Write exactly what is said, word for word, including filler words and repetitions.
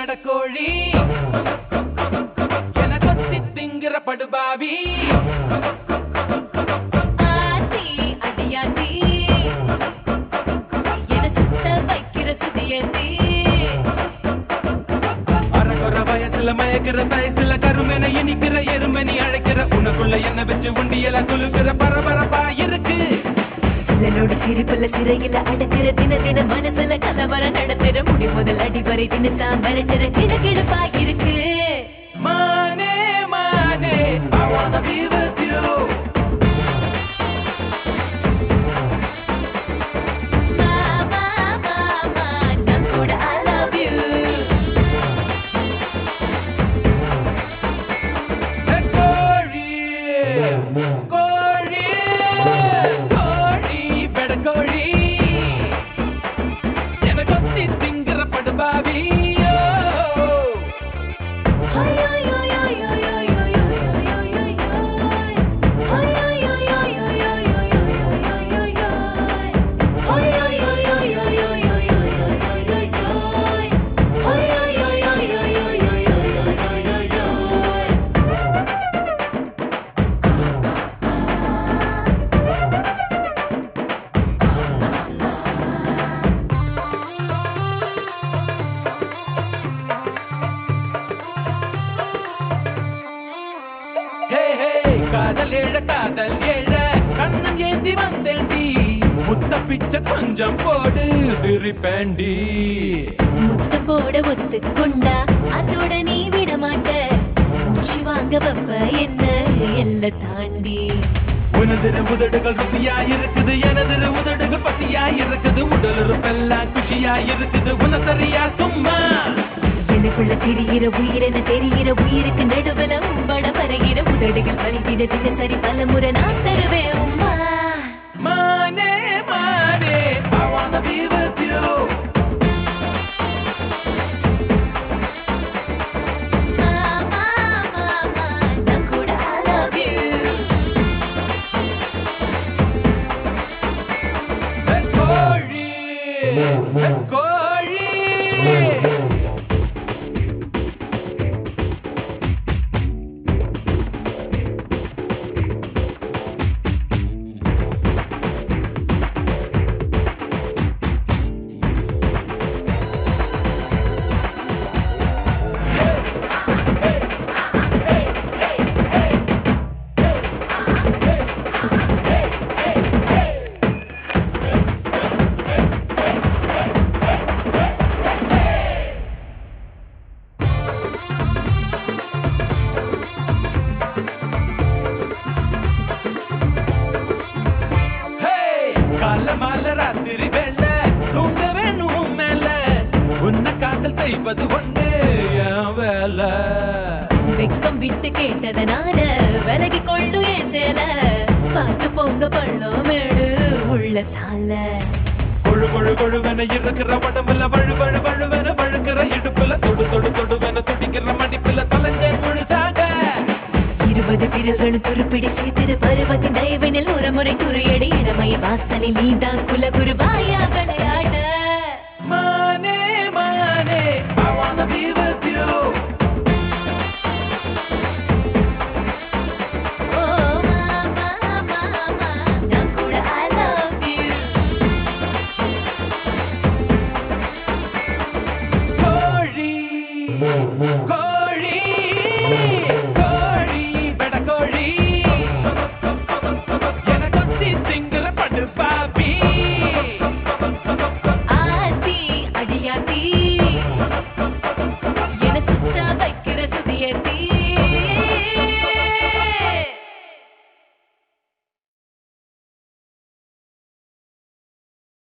பெடக்கோழி என கொத்தி திங்கிற படுபாவி ஆத்தி அடியாத்தி என சுத்த வைக்கிற சுதியத்தி அரகுற வயசுல மயக்கிற வயசுல கருமென இனிக்கிற எருமனி அழைக்கிற உனக்குள்ள என்ன வச்சு உண்டியல துளுக்கிற பரபரப்பா இருக்கு இதனோட சிரிப்புல சிறையில அடக்கிற தின தின மனசுல கலவர நடத்துற முடி முதல் அடிவரை தினத்தா மறைச்சிற கிழக்கிழப்பா இருக்கு மானே மானே I wanna be with you மாமா மாமா நான் கூட I love you கோழி கோழி கோழி பெடக்கோழி என கொத்தி திங்கிற படுபாவி காதல் ஏழ காதல் ஏழ கண்ணம் ஏந்தி வந்தேண்டி முத்த பிச்சை கொஞ்சம் போடு விரிப்பேண்டி முத்த போட ஒத்து கொண்டா அதோட நீ விட மாட்ட மூச்சு வாங்க வப்ப என்ன எல்ல தாண்டி உனதிரு உதடுகள் ருசியா இருக்குது எனதிரு உதடுகள் பசியா இருக்குது உடல் உறுப்பெல்லாம் குஷியா இருக்குது உனசரியா சும்மா எனக்குள்ள தெரிகிற உயிரென தெரிகிற உயிருக்கு நடுவுல உம்பட பருகிற உதடுகள் பறித்திட தினசரி பல முறை நான் தருவேன் உம்மா மானே மானே I wanna be with you மாமா மாமா நான் கூட I love you கோழி கோழி ராத்திரி வேளை தூங்க வேணும் மேல உன்னை காதல் செய்வது ஒண்ணு என் வேலை வெக்கம் விட்டு கேட்டதனால விலகி கொள்ளு என் சேல பார்த்து போங்க பள்ளம் மேடு உள்ள சால கொழு கொழு கொழுவென இருக்கிற உடம்புல வழு வழு வழுவென வழுக்கிற இடுப்புல தொடு தொடு தொடுவென துடிக்கிற மடிப்புல தொலைஞ்ச முழுசாக இருபது பிறகு துருப்பிடி செய்திரு பருவத்தின் தயவினில் ஒரு முறை துறையடி இளமைய வாசனை நீதான் குல குருவாயா விளையாட